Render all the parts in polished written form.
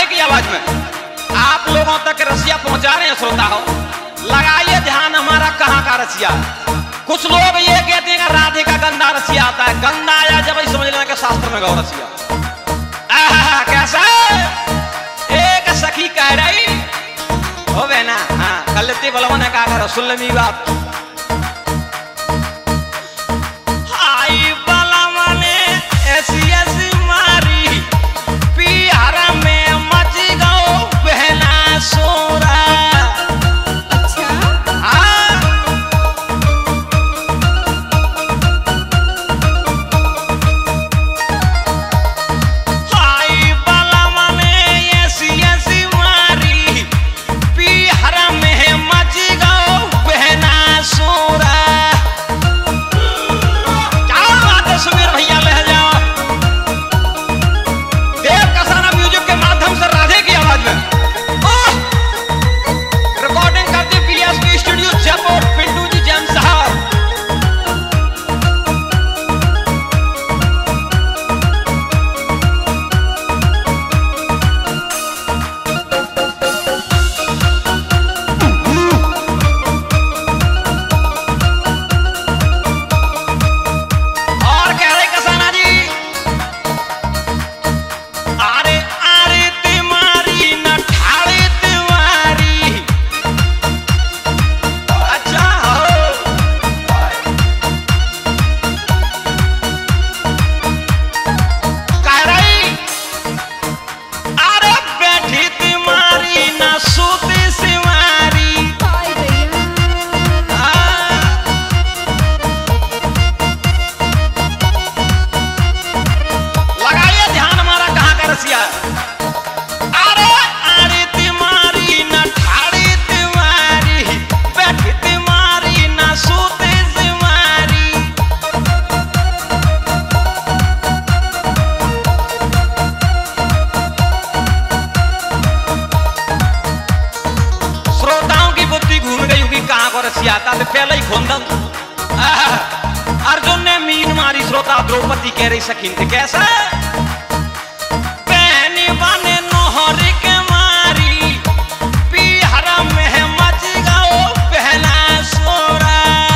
राधे की आवाज में आप लोगों तक रसिया पहुंचा रहे हैं। श्रोता हो, लगाइए ध्यान, हमारा कहाँ का रसिया। कुछ लोग ये कहते हैं कि राधे का गंदा रसिया आता है। गंदा आया जब ही समझ लेना कि शास्त्र में गौ रसिया। कैसा एक सखी कह रही हो बहना, हाँ गलती बोलो ने कहा करो, सुन ली बात। आई बाला माने ऐसी ऐसी मारी पियारा में मच गओ बहना सोरा। अच्छा हाँ आई बाला माने ऐसी ऐसी मारी पियारा में मच गओ बहना सोरा। क्या बात है सुमीर भैया, ले जाओ देव कसाना म्यूजिक के माध्यम से राधे की आवाज में। रिकॉर्डिंग करते पीएसपी स्टूडियो जयपुर, पिंटू जी जैन साहब। और कह रहे कसाना जी, आरे आरे तुम्हारी न ठाड़े तुम्हारी। अच्छा हो कह रही, अरे बैठी तुम्हारी न सोती सिवारी। हाय भैया लगाइए ध्यान, हमारा कहाँ का रसिया है। अरे अरे तुम्हारी न ठाड़ी तुम्हारी, बैठी तुम्हारी न सोते तुम्हारी। श्रोताओं की बुद्धि घूम गई होगी कहाँ को रसिया आता, तो पहले ही खोंदन। अर्जुन ने मीन मारी, श्रोता द्रौपदी कह रही सखीन थे कैसा पहनी बने नोहरी के मारी पिहरा में मच गओ पहला सोरा।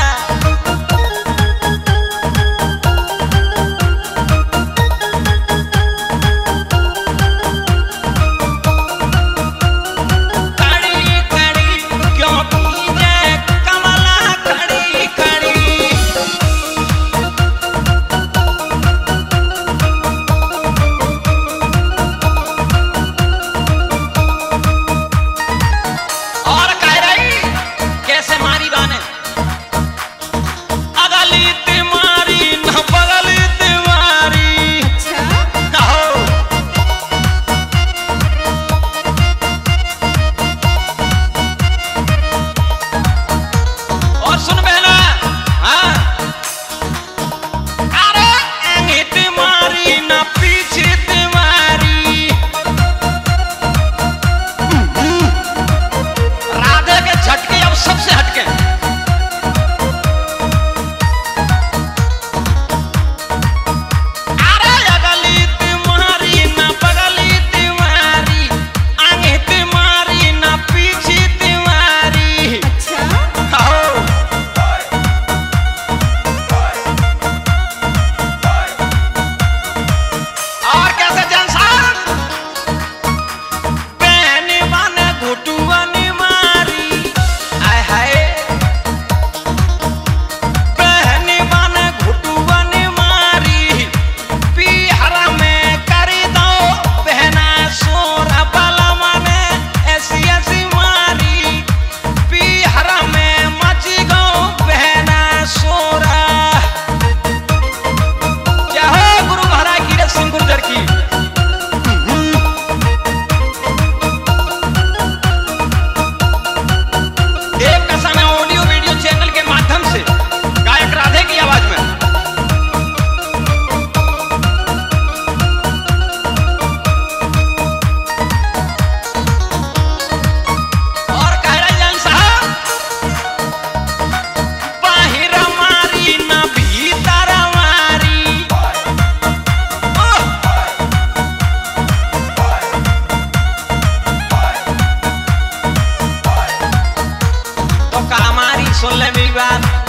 कड़ी कड़ी क्यों कीजे कमला कड़ी कड़ी। सुन ले मेरी बात